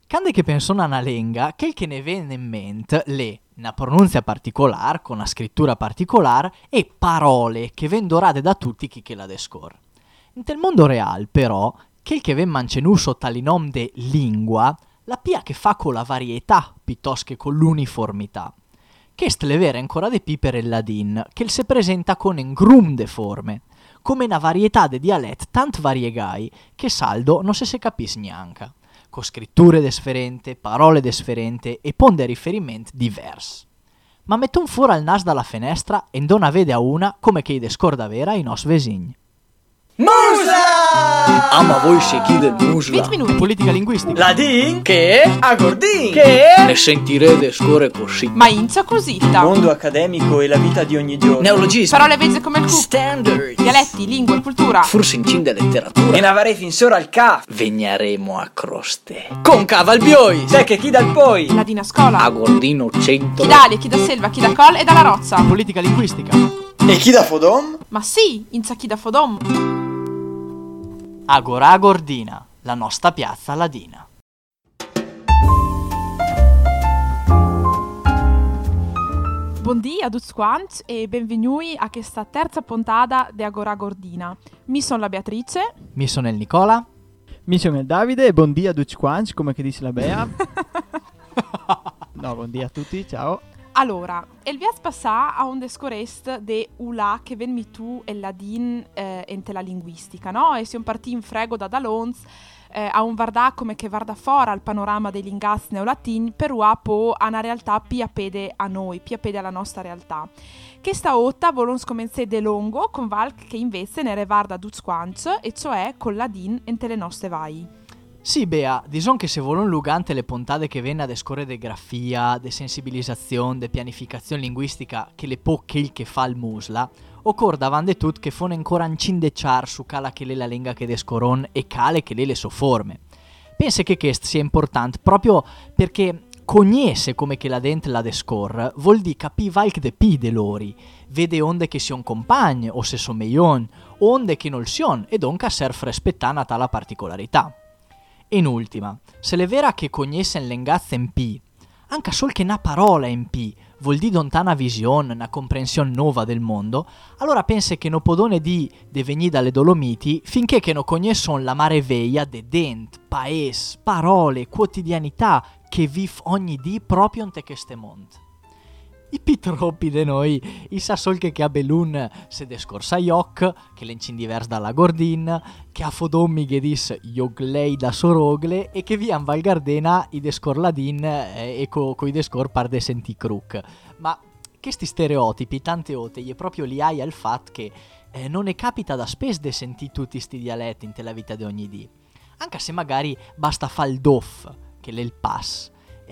Cande che pensano a una lenga, che il che ne viene in mente le una pronunzia particolare, con una scrittura particolare e parole che vendorate da tutti chi che la descor. Nel mondo reale, però, che il che ven mancenuso tali nom de lingua, la pia che fa con la varietà piuttosto che con l'uniformità. Che le vere ancora de pi per il ladin, che il se presenta con un grum de forme, come una varietà de dialet tant variegai che saldo non se capis neanche, con scritture desferente, parole desferente e ponde riferimenti diversi. Ma metton fuori al nas dalla finestra e donna vede a una come che i descorda vera i nos vesigni. Musa! Ah, ma voi se chi del musla? 20 minuti. Politica linguistica. Ladin? Che? Agordin? Che? Ne sentirete score così. Ma inza cosita. Il mondo accademico e la vita di ogni giorno. Neologismi. Parole vegge come il cup. Standards. Dialetti, lingue, cultura. Forse incinde letteratura. E navarei fin sora al CAF. Vegnaremo a croste. Con Cavalbioi. Sai che chi dal poi? Ladina scola. A Gordino 100. Chi d'Ali, chi da Selva, chi da Col e dalla Rozza. Politica linguistica. E chi da Fodom? Ma sì, inza chi da Fodom. Agora Gordina, la nostra piazza ladina. Buondì a tutti quanti e benvenuti a questa terza puntata di Agora Gordina. Mi sono la Beatrice. Mi sono il Nicola. Mi sono il Davide e buondì a tutti quanti, come che dice la Bea. No, buondì a tutti, ciao. Allora, il viaggio passà a un discorrest de Ula che ven mi tu e ladin ente la linguistica, no? E siamo partiti in frego da Dalons a un vardà come che varda fora al panorama dei lingaz neolatin, però a po' a una realtà pia pede a noi, pia pede alla nostra realtà. Che sta otta volons comenze de longo con Valk che invece ne revarda duz quanz, e cioè con ladin ente le nostre vai. Sì, Bea, dison che se volon lugante le puntate che venne a descorre de grafia, de sensibilizzazione, de pianificazione linguistica che le po' che il che fa il musla, occorre davande tut che fone ancora incindeciar su cala che le la lenga che descoron e cale che le sofforme. Pensa che questo sia importante proprio perché cognesse come che la dente la descor, vuol di capì valc de pi de lori, vede onde che sion compagne o se son meion, onde che non sion e donca serf respettana tala particolarità. In ultima, se le vera che cognessen l'engazza in P, anche sol che una parola in P vuol di dontana visione, una comprensione nuova del mondo, allora pense che no podone di venì dalle Dolomiti finché che no cognesson la mare veia de dent, paes, parole, quotidianità che viv ogni dì proprio in te queste mont. I pi troppi de noi, i sa sol che a Belun se descorsa Ioc, che l'encin divers dalla Gordin, che a Fodommi che dis Ioglei da Sorogle e che via in Val Gardena i descor ladin e coi descor par de senti cruc. Ma questi stereotipi tante volte gli proprio li hai al fatto che non ne capita da spes de senti tutti sti dialetti in te la vita di ogni dì. Anche se magari basta fa il doff, che l'è il pass.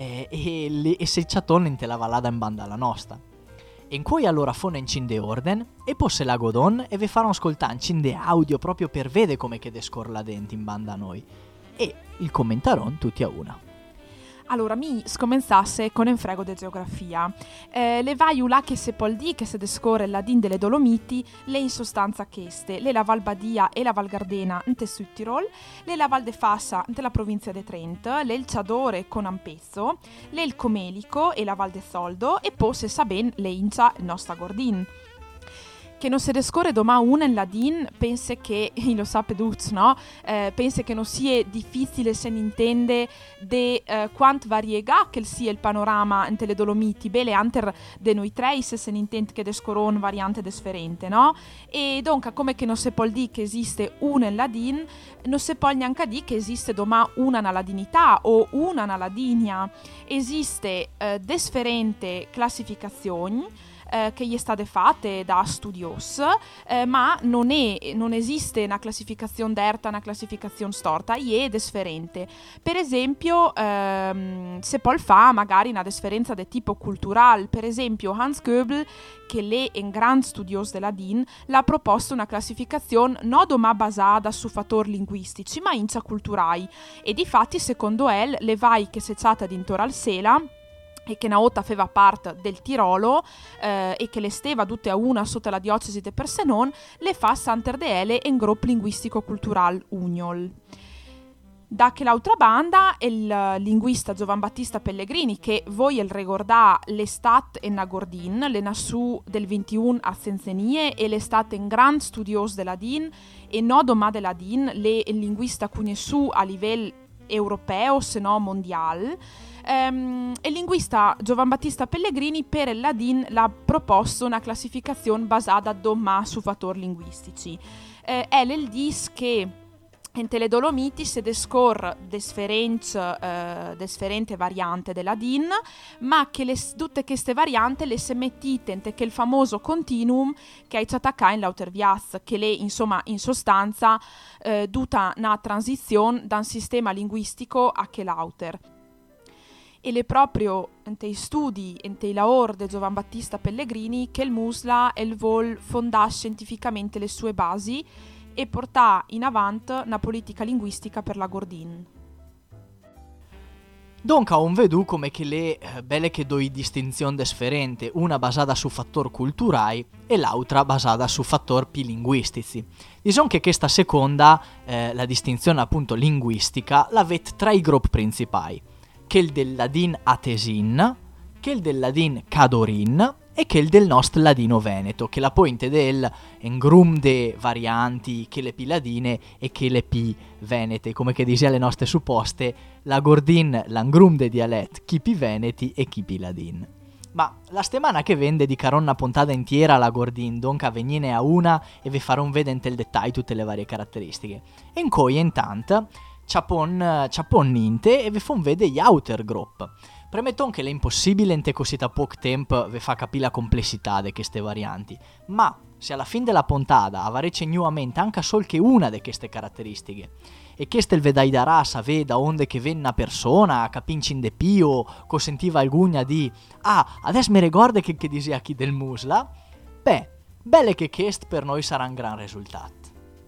E se chaton in te la valada in banda alla nostra. E in cui allora fone in cinde orden e poi se la godon e ve faranno ascoltare in cinde audio proprio per vede come che descor la denti in banda a noi e il commentaron tutti a una. Allora, mi scomenzasse con un frego di geografia. Le vaiula che se pol di che se descorre la din delle Dolomiti, le in sostanza cheste, le la Val Badia e la Val Gardena in te Südtirol, le la Val de Fassa in te la provincia de Trent, le il Ciadore con Ampezzo, le il Comelico e la Val de Soldo e poi se sa ben le incia il nostra Gordin. Che non si descorre domà una in ladin, pense che, lo sa peduz, no? Pense che non sia difficile se ne intende de quant variega che sia il panorama in le Dolomiti, bele anter de noi tre se ne intende che descoron variante desferente, no? E dunque come che non si può dire che esiste una in ladin, non si può neanche dire che esiste domà una na ladinità o una na ladinia, esiste desferente classificazioni che gli state fatte da studios, ma non esiste una classificazione derta, una classificazione storta, è desferente. Per esempio, se poi fa magari una desferenza di tipo culturale, per esempio Hans Goebel, che è un gran studios della DIN, l'ha proposto una classificazione non doma basata su fattori linguistici, ma incia culturali. E difatti, secondo elle, le vai che se ciata d'intorno al Sela, e che una volta faceva parte del Tirolo e che le steva tutte a una sotto la diocesi de Persenon, le fa Santer de Ele in gruppo linguistico-cultural Uniol. Da che l'altra banda il linguista Giovan Battista Pellegrini, che voi il ricordà l'estate in Nagordin, le nasù del 21 a Senzenie e l'estate in gran studios della DIN e no domà della DIN, le il linguista cugnesù a livello europeo se no mondiale. Il linguista Giovan Battista Pellegrini per il Ladin l'ha proposto una classificazione basata domà su fattori linguistici. È il dis che in le Dolomiti si descor differenti variante della DIN, ma che tutte queste varianti le si mettite in il famoso continuum che hai attaccato in l'auterviaz, che le insomma in sostanza tutta una transizione da un sistema linguistico a che l'auter. E le proprio in tei studi, in tei lavori di Giovan Battista Pellegrini che il Musla e il vol fondà scientificamente le sue basi e portà in avanti una politica linguistica per la Gordin. Dunque, un vedu come che le belle che doi distinzioni differenti, una basata su fattori culturali e l'altra basata su fattori più linguistici. Diciamo che questa seconda, la distinzione appunto linguistica, la vet tra i gruppi principali, che il del ladin atesin, che il del ladin cadorin e che il del nostro ladino veneto, che la pointe del engrum de varianti che le pi ladine e che le pi venete, come che diceva le nostre supposte, la gordin l'angrum de dialet, chi pi veneti e chi pi ladin. Ma la settimana che vende di caronna puntata intera la gordin, donca venine a una e vi farò un vedere il dettaglio tutte le varie caratteristiche. E in cui intanto ciapon ninte e vi fa un vedere gli outer group. Premetton che è impossibile in te così da poco tempo vi fa capire la complessità di queste varianti, ma se alla fine della puntata avrete nuovamente anche solo che una di queste caratteristiche e questo il vedai da rasa veda onde che venne una persona capinci in de pio consentiva alguna di adesso mi ricorda che diceva chi del Musla, belle che questo per noi sarà un gran risultato.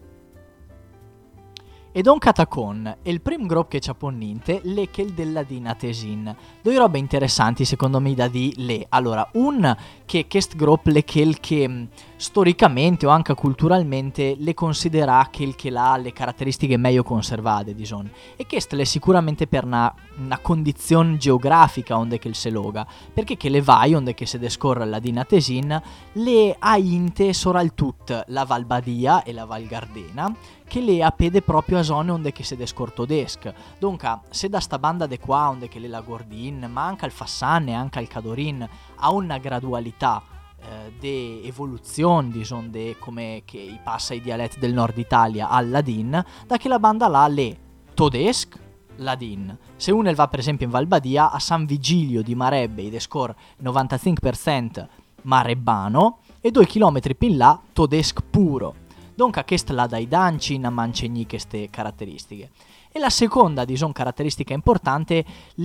E Don Catacon è il primo gruppo che ci ha ponninte, le che il della Dinatesin. Due robe interessanti secondo me da di le. Allora, un che questo gruppo le che storicamente o anche culturalmente le considera che il che ha le caratteristiche meglio conservate, diciamo. E questo è sicuramente per una condizione geografica onde che il se loga, perché che le vai onde che se descorre la Dinatesin le ha inte soprattutto la Val Badia e la Val Gardena, che le appede proprio a zone onde che se descortodesc. Dunque, se da sta banda de qua onde che le la Gordin, ma anche al Fassan e anche al Cadorin, ha una gradualità de evoluzione, diciamo, de come che i passa i dialetti del nord Italia al Ladin, da che la banda là le Todesc, Ladin. Se uno va per esempio in Val Badia, a San Vigilio di Marebbe, i descor 95% marebbano, e 2 chilometri più in là, Todesc puro. Dunque questa la dai danci in mancegni queste caratteristiche. E la seconda, diciamo, caratteristica importante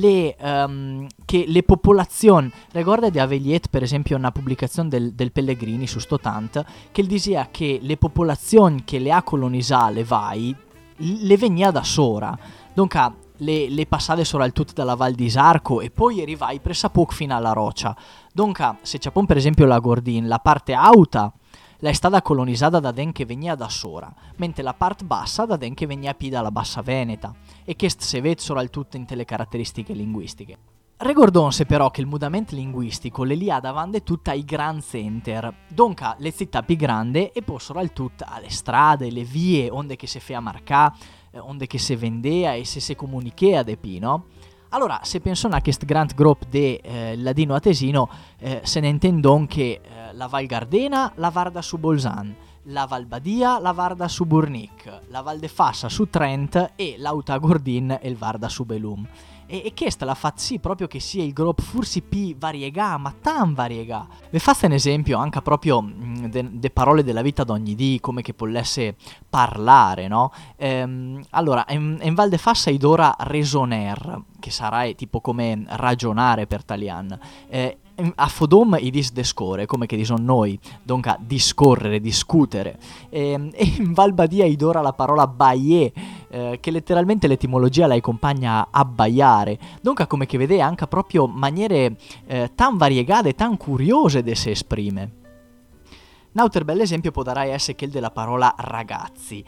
che le popolazioni, ricorda di Aveliet per esempio una pubblicazione del Pellegrini su Stotant, che diceva che le popolazioni che le ha colonizzate le vai, le venia da sora. Dunque le passate soprattutto dalla Val di Sarco e poi arrivai pressappoco fino alla Roccia. Dunque se c'è per esempio la Gordin, la parte alta è stata colonizzata da den che venia da Sora, mentre la parte bassa da den che venia più dalla Bassa Veneta, e questo si vede soprattutto in le caratteristiche linguistiche. Ricordonse però che il mutamento linguistico le li ha davanti tutta ai grand center, dunque le città più grandi e poi soprattutto alle strade, le vie, onde che si fa marcà, onde che si vendea e se si comunichea de pino. Allora, se pensano a questo grand gruppo di ladino atesino, se ne intendon che la Val Gardena la varda su Bolzan, la Val Badia la varda su Burnic, la Val de Fassa su Trent e l'Auta Gordin e il varda su Belum. E questa la fa sì proprio che sia il gruppo forse più variegà, ma tan variegà. Vi faccio un esempio anche proprio de parole della vita d'ogni dì, come che potesse parlare, no? Allora, in Val de Fassa idora raisonner, che sarà tipo come ragionare per Talian. A Fodom i dis descore, come che diciamo noi, dunque discorrere, discutere. E in Val Badia idora la parola baie, che letteralmente l'etimologia la accompagna a abbaiare. Dunque come che vede anche proprio maniere tan variegate, tan curiose di se esprime. Un altro bel esempio può dare essere quel della parola ragazzi.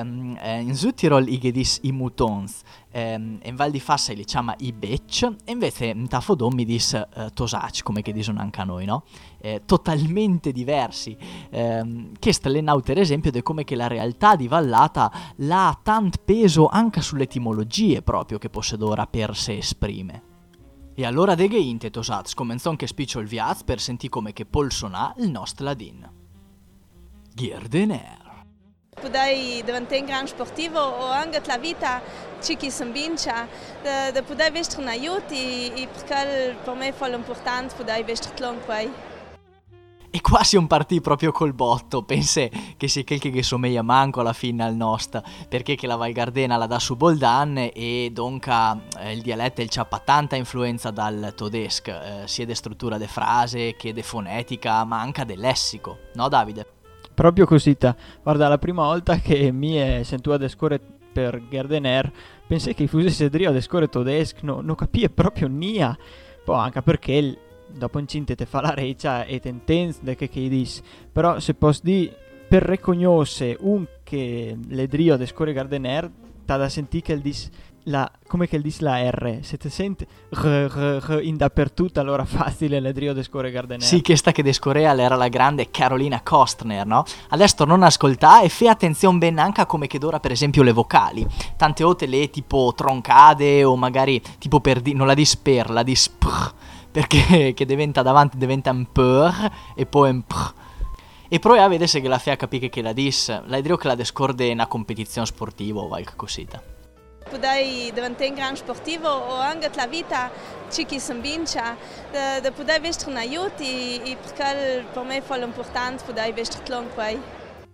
In Südtirol i gedis i mutons, in Val di Fassa li chiama i bec, e invece in Tafodom mi dis tosac, come che dicono anche a noi, no? Totalmente diversi. Questo è un altro esempio di come che la realtà di Vallata l'ha tanto peso anche sulle etimologie proprio che possedora per se esprime. E allora de geinte tosats comenzò anche spiccio il viaz per sentire come che polsonà il nostro ladin. Gherdener. Podei diventare un gran sportivo o anche la vita ci chi si vince, da podei vestire un aiuto e perché per me è molto importante podei vestire qualunque. E qua si è un partì proprio col botto, pense che sia quel che somiglia manco alla fine al nostro, perché che la Val Gardena la dà su Boldan e donca il dialetto c'ha tanta influenza dal tedesco, sia de struttura de frase che de fonetica, ma anche del lessico, no Davide? Proprio così, guarda, la prima volta che mi sento ad escore per Gherdener, pensai che fosse sedrio ad escore tedesco, non capì proprio nia, poi anche perché dopo un cinte te fa la reccia e te intende che dis, però se posso dire per riconoscere un che le drio ad escore Gherdener, t'ha da sentire che il dis come che il dis la R, se te senti in dappertutto, allora facile le drio de score Gherdener. Sì, questa che descorea era la grande Carolina Kostner, no? Adesso non ascoltà e fai attenzione ben anche a come che d'ora per esempio le vocali. Tante volte le tipo troncade o magari tipo per non la dis per, la dis pr, perché che diventa davanti diventa un per e poi un pr. E poi a vedere se che la fea capire che la dis, la drio che la descorde una competizione sportiva o qualche cosita. Podei diventare un gran sportivo o anche la vita ci chi si vince, da podei vestire un aiuto e perché per me è molto importante podei vestire qualunque.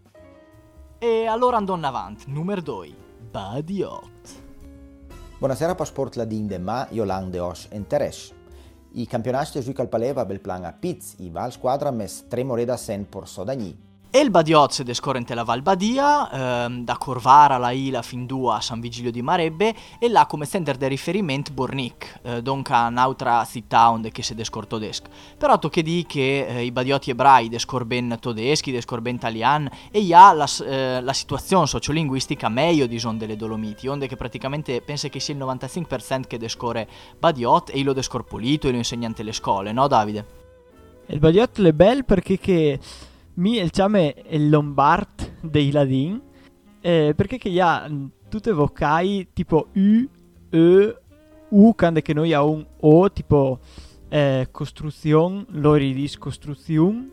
E allora andò avanti, numero 2, Badiot. Buonasera Passport Ladin de Ma, Jolang de Os en Teresh. I campionati giù al Paleva bel plan a Piz, i Val Squadra mes 3 moreda sen por Sodagni. E il Badiot se descorrente la Val Badia, da Corvara la Ila fin giù a San Vigilio di Marebbe, e là come center di riferimento Bornic, donca un'altra città onde che se descor tedesco. Però tocche di che i Badioti ebrai descor ben tedeschi, descor ben italian, e ha la situazione sociolinguistica meglio di son delle Dolomiti, onde che praticamente pensa che sia il 95% che descore Badiot e lo descor pulito e lo insegnante le scuole, no Davide? Il Badiot è bel perché che mi il ciame è il Lombard dei Ladin, perché che ha tutte vocali tipo U, E, U, quando che noi ha un O, tipo costruzione, loro dis costruzione,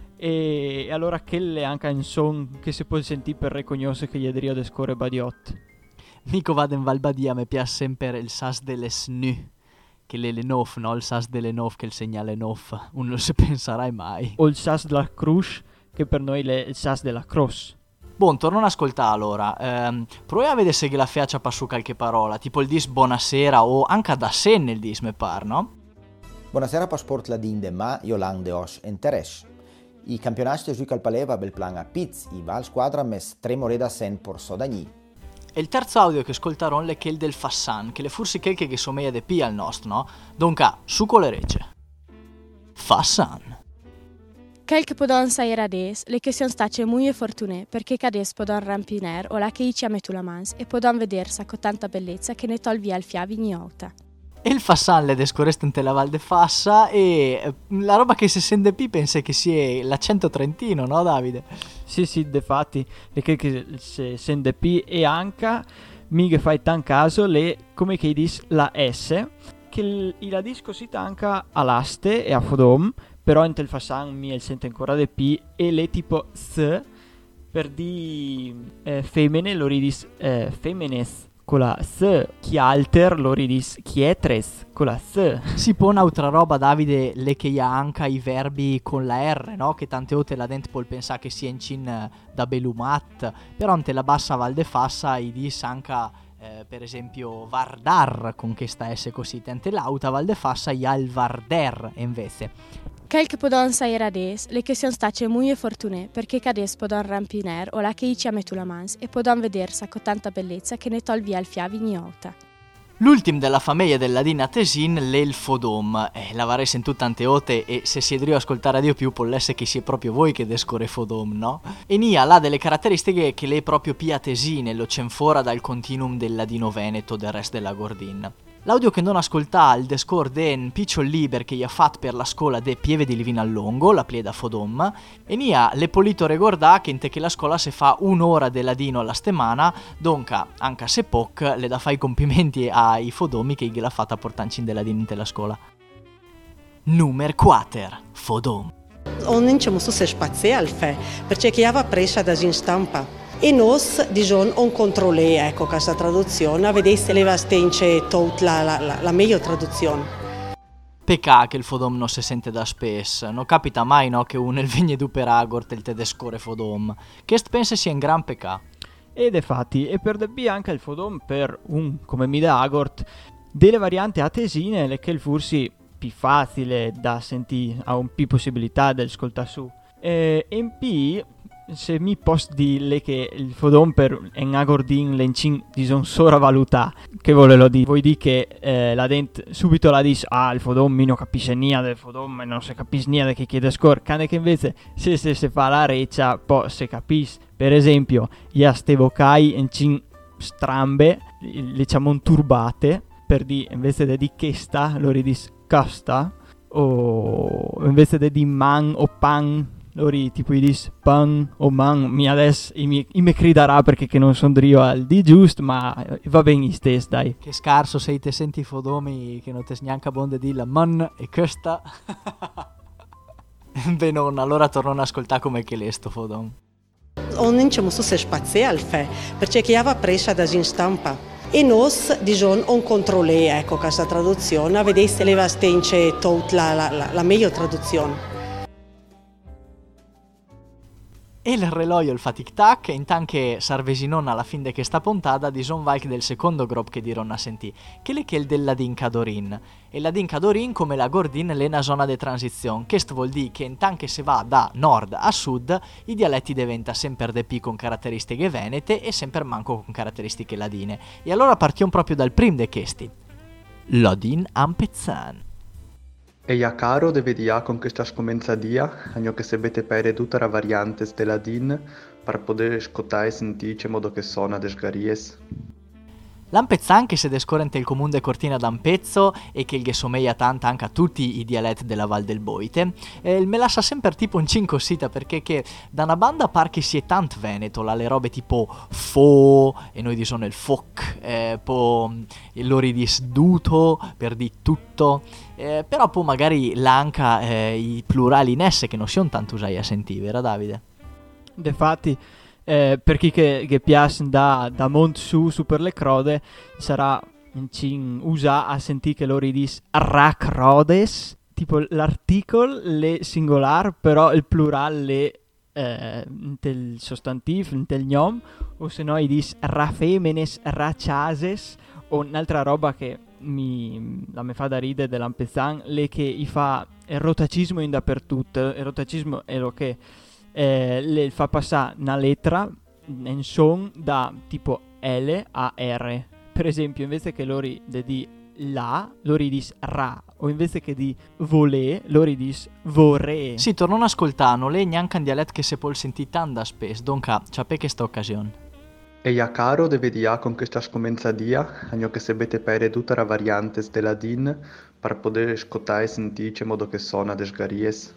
e allora che le anche un son che si può sentire per riconoscere che gli adrio de score Badiot. Mico vado in Val Badia, mi piace sempre il sas delle snu, che le nof, no? Il sas delle nof, che il segnale nof, uno non si penserai mai. O il sas della Cruz, che per noi è il sas della Cross. Buon, torno ad ascoltare allora. Proviamo a vedere se la fiaccia passu qualche parola, tipo il dis buonasera o anche da sen nel dis, me par, no? Buonasera Passport Ladin de Ma, Jolang de Os en Teresh. I campionati giù al Paleva bel plan a Piz, i Val Squadra mes 3 moreda sen por Sodagni. E il terzo audio che ascoltaron è quel del Fassan, che le forse quel che somiglia de P al nostro, no? Donca, su con le rece. Fassan. Quel che podon sair ades, le che sono state molto fortune, perché cades podon rampiner o la che ci ha messo la mans e podon vedersa con tanta bellezza che ne tol via il fiavi ogni volta. E il Fassan le descorreste la Val de Fassa e la roba che si sente P pensa che sia l'accento trentino, no Davide? Sì, defatti, che se sente P e anche, mica fai tan caso, le, come che dis, la S, che la dis così anche all'aste e a Fodom, però in tel Fassan mi sente ancora de P e le tipo S, per di femmine, lo ridis femmenes, con la S, chi alter lo ridis chietres con la S. Si pone un'altra roba Davide, le che ha anche i verbi con la R, no? Che tante volte la dente può pensare che sia in cin da belumat, però ante la bassa Val de Fassa i dis anche per esempio Vardar con questa S così, tante l'auta Val de Fassa ha il Varder invece. Quel che podon sair ades, le che sono state molto fortune, perché cades podon rampiner o la che ci ha messo la mans e podon vedersa con tanta bellezza che ne tol via il fiavi ogni volta. L'ultim della famiglia del ladin a Tesin l'è il Fodom. L'avare sentito tante volte e se si è ascoltare a Dio più può essere che sia proprio voi che descore Fodom, no? E Nia ha delle caratteristiche che le proprio pia Tesine lo cenfora dal continuum del ladino veneto del resto della Gordin. L'audio che non ascoltà il descore den picciol liber che gli ha fatto per la scuola de Pieve di Livina al Longo, la plieda Fodom, e Nia le polito regordà che in te che la scuola se fa un'ora de ladino alla settimana, donca, anche se poc, le da fare i complimenti ai Fodomi che gliela fatta portanci in de ladino in te la scuola. Numero 4. Fodom. Non c'è molto spaziale, perché chi aveva presa da in stampa. E nos, diciamo, on controllé, ecco, questa traduzione, vedete se le stence tutta la meglio traduzione. Peccato che il Fodom non si sente da spesso, non capita mai, no, che uno il vigne du per Agort e il tedescore Fodom, che pensa sia un gran peccato. Ed è fatti, e per debbi anche il Fodom per un, come mi da Agort, delle varianti a tesine, le che il fursi più facile da sentire, ha un più possibilità del ascoltare su. E in più, se mi posso dire che il Fodom per un agordin l'encin di son sopravvaluta, che volevo dire? Vuoi dire che la dent subito la dice il Fodom mi non capisce niente del Fodom e non si capisce niente che chiede score, cane che invece se fa la reccia poi si capisce. Per esempio, io ste vocai encin strambe, le diciamo turbate, per dire invece di che sta, lo ridis casta, o invece di man o pan, loro tipo gli dis pan o man, mi adesso mi criderà perché che non sono io al di giusto, ma va bene stesso, dai. Che scarso sei te senti Fodomi che non te neanche bonde di la man e questa. Beh non, allora torno ad ascoltare come che l'è sto Fodom. Non c'è molto spaziale, perché chi aveva presa da in stampa. E nos, diciamo, on controllé, ecco, questa traduzione, vedete se le stence tutta la meglio traduzione. E il reloj fa tic tac e intanto Sarvesinon alla fine che sta puntata di Son Valk del secondo gruppo che dirono a sentì, che è il del Ladin Cadorin. E Ladin Cadorin come la Gordin è una zona di transizione, che vuol dire che intanto se va da nord a sud i dialetti diventa sempre de P con caratteristiche venete e sempre manco con caratteristiche ladine. E allora partiamo proprio dal prim de questi. Ladin Ampezzan. E ja caro deveria con questa scomenzadia, agno che se vete pere tutta la variantes de ladin, per poter scotare e sentice modo che sona des garies. L'Ampezzan che si descorrente il comune de Cortina d'Ampezzo e che il somiglia tanto anche a tutti i dialetti della Val del Boite, me lascia sempre tipo un cincosita perché che da una banda par che si è tanto veneto, le robe tipo fo e noi disono il foc, poi loro dis duto per di tutto, però poi magari l'anca i plurali in esse che non sono tanto usai a sentire, vero Davide? Defatti per chi che piace da mont su per le crode sarà usa a sentire che loro dis racrodes, tipo l'articolo le singolar però il plurale le del sostantivo del nom, o se no i dis rafemenes rachases, o un'altra roba che mi fa da ridere dell'Ampezzan le che i fa il rotacismo in dappertutto. Il rotacismo è lo che le fa passare una lettera in son da tipo L a R. Per esempio, invece che loro di la, loro dis ra, o invece che di volè, loro dis vorrei. Sì, torno ad ascoltare, non è neanche un dialetto che si può sentire tanto spesso, donca c'è per questa occasione. E ja caro deveria con questa scomenzadia, agno che se vete pere tutta la variantes de ladin, per poter scotare e sentice modo che sona des garies.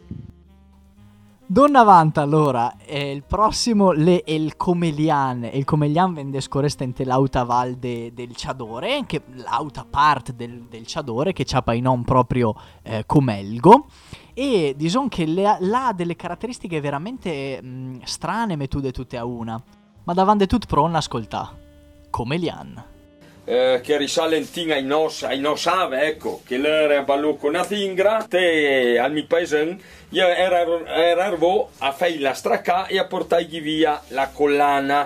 Donna Vanta allora, il prossimo è il Comelian, e il Comelian vende scorrestente l'auta val del Ciadore, che l'auta part del Ciadore che c'ha in non proprio Comelgo, e diciamo che ha delle caratteristiche veramente strane metude tutte a una, ma davanti a tutto pronto ascolta, Comelian. Che risalentin ai nos ave, ecco, che l'era ballo con una tingra, te al mio paese io ero a fare la stracca e a portargli via la collana.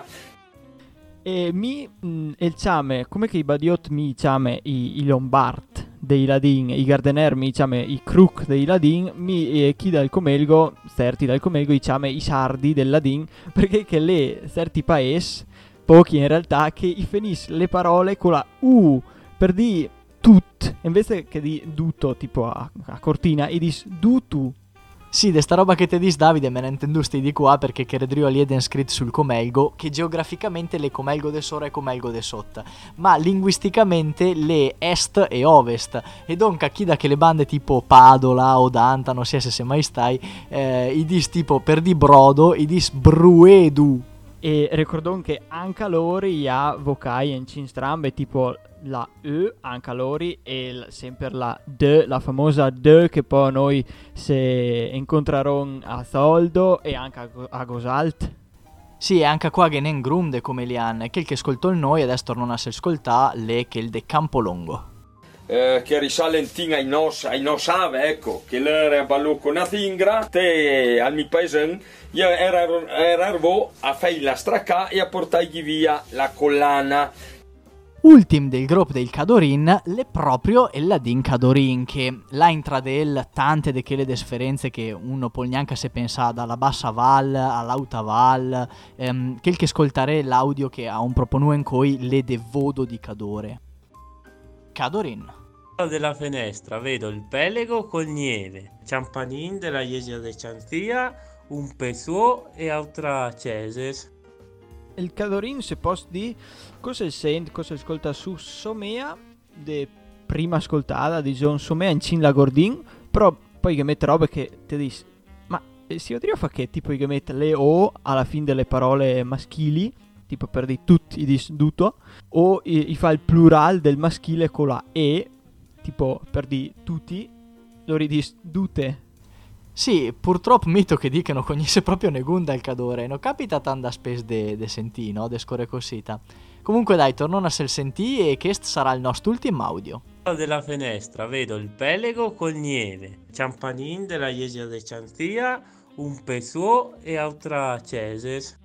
E il ciame, come che i badiot mi ciame i lombard dei ladin, i gardener mi ciame i crook dei ladin, chi dal comelgo, certi dal comelgo i ciame i sardi del ladin, perché che le certi paesi pochi in realtà che i finis le parole con la U, per di tut, invece che di duto, tipo a cortina, e dis dutu. Sì, de sta roba che te dis Davide me ne intendusti di qua perché che redrio alieden scrit sul Comelgo che geograficamente le Comelgo de Sora e Comelgo de Sot, ma linguisticamente le est e ovest, e donca chi da che le bande tipo Padola o Danta, non so se mai stai, i dis tipo per di brodo, i dis bruedu. E ricordon che anche loro ha vocai in cin strambe tipo la E anche loro e sempre la D, la famosa D che poi noi se incontraron a Zoldo e anche a Gosalt. Sì, e anche qua che ne grumde come li hanno, che il che ascoltò il noi adesso tornano a se ascoltare le che il de Campolongo. Che risale ai nos ave, ecco, che l'era ballo con una zingra, te al mio paese io ero a fare la stracca e a portargli via la collana. Ultim del gruppo del Cadorin, le proprio il ladin Cadorin, che là intradel tante de quelle differenze che uno può neanche se pensa dalla bassa val all'auta val, che ascoltare l'audio che ha un proponuen coi le devodo di Cadore. Cadorin. Della finestra vedo il pelego col nieve, Ciampanin della Jesia de Ciantia, un pesuo e altra ceses. Il Cadorin se posso di cosa sente, cosa ascolta su Somea de prima ascoltata di John Somea in cin la Gordin, però poi che mette robe che ti dici ma si oddio fa che tipo che mette le O alla fine delle parole maschili, tipo per di tutti i dis duto, o i fa il plural del maschile con la E, tipo per di tutti, lo ridis dute. Sì, purtroppo mito che dicano cognisse proprio negunda il Cadore, non capita tanta spes de sentì, no? De score cosita. Comunque dai, tornano a se sentì e questo sarà il nostro ultimo audio. Della finestra vedo il pelego col nieve, Ciampanin della Jesia de Ciantia, un pesuo e altra ceses.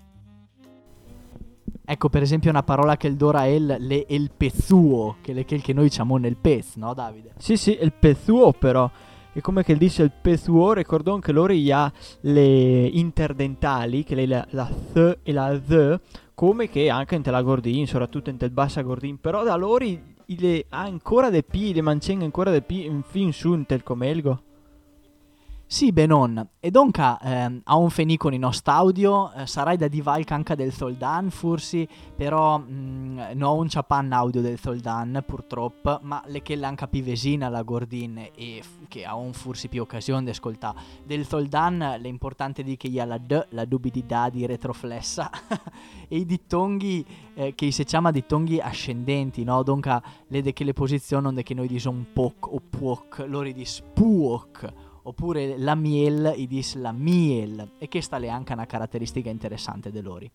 Ecco per esempio una parola che il Dora è il pezzuo, che è che noi diciamo nel pez, no Davide? Sì, il pezzuo però. E come che dice il pezzuo, ricordon che loro ha le interdentali, che la th e la z, come che anche in la Gordin, soprattutto in tel bassa Gordin, però da loro le ha ancora de P, le mancenga ancora de P in fin su in tel Comelgo. Sì, benon. E donca a un fenì con i nostri audio, sarai da divalca anche del Zoldan, forse, però no un ciapan audio del Zoldan, purtroppo, ma le che l'anca più vesina la Gordin e che ha un forse più occasione di ascoltare. Del Zoldan l'importante di che gli ha la D, la dubidità di retroflessa, e i dittonghi che si chiama dittonghi ascendenti, no? Donca le de che le posizioni de che noi diciamo poc o puoc, loro dis puoc. Oppure la miel, i dis la miel, e questa è anche una caratteristica interessante di loro.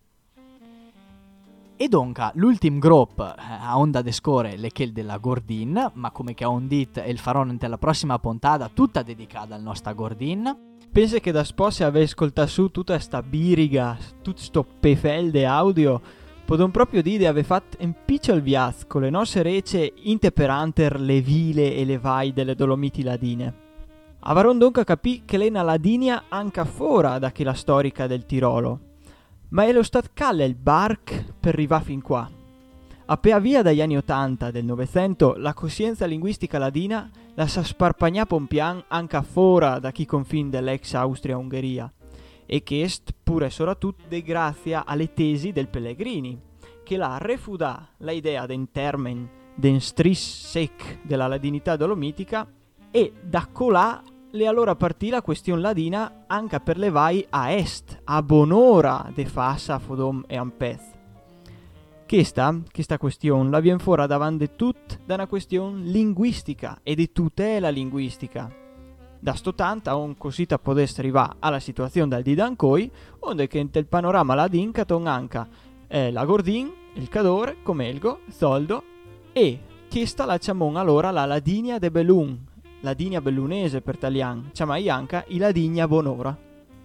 E donca l'ultimo gruppo a onda de score le che della Gordin, ma come che a un dit e il farò nella prossima puntata tutta dedicata al nostro Gordin. Pensa che da sposa aveva ascoltato su tutta sta biriga, tutto sto pefelde audio, podon proprio dire di aver fatto un piccolo viaggio con le nostre rece interperanter le ville e le vai delle Dolomiti Ladine. Avaron dunque capì che lei è una ladinia anche fuori da che la storica del Tirolo, ma è lo stat calle il bark per arrivare fin qua. Appena via dagli anni 80 del Novecento, la coscienza linguistica ladina la sa sparpagnà pompian anche fuori da chi confine dell'ex Austria-Ungheria, e che est pure e soprattutto de grazie alle tesi del Pellegrini, che la refudà l'idea den termen den stris sec della ladinità dolomitica e da colà le allora partì la questione ladina anche per le vai a est, a Bonora de Fassa, Fodom e Ampez. Questa questione la viene fuori davanti tut da una questione linguistica e di tutela linguistica. Da sto tanto un cosita podesse arrivare alla situazione dal Didancoi, onde che nel panorama ladin caton anche la Gordin, il Cadore, Comelgo, Zoldo e questa la chiamon allora la Ladinia de Belun, Ladinia bellunese per talian, chiamai anche i Ladinia Bonora.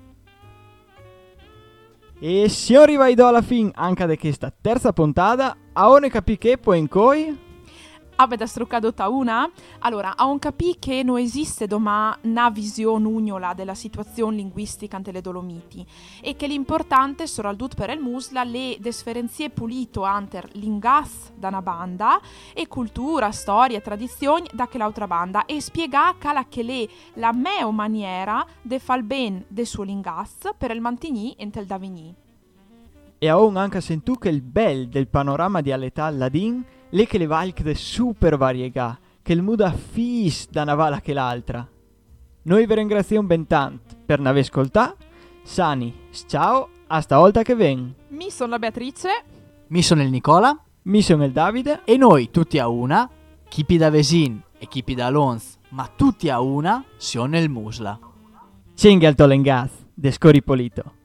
E si arriva alla fin anche di questa terza puntata, a one capì che poi in coi? Avete struccato una? Allora, a un capì che non esiste domà una visione ugnola della situazione linguistica ante le Dolomiti e che l'importante soprattutto per il Musla le differenzie pulito ante l'ingaz da una banda e cultura, storia, tradizioni da che l'altra banda e spiega che le la meo maniera de fal ben de suo l'ingaz per il mantigni e il davigni. E aún anche sentù che il bel del panorama dialettale ladin le che le valc de super variegà, che il muda fis da una vala che l'altra. Noi vi ringraziamo ben tanto per n'aver ascoltato. Sani, ciao, hasta volta che ven. Mi sono la Beatrice. Mi sono il Nicola. Mi sono il Davide. E noi tutti a una, chipi da Vesin e chipi da Lons, ma tutti a una, sono il Musla. Cingal tolengaz, de Scoripolito.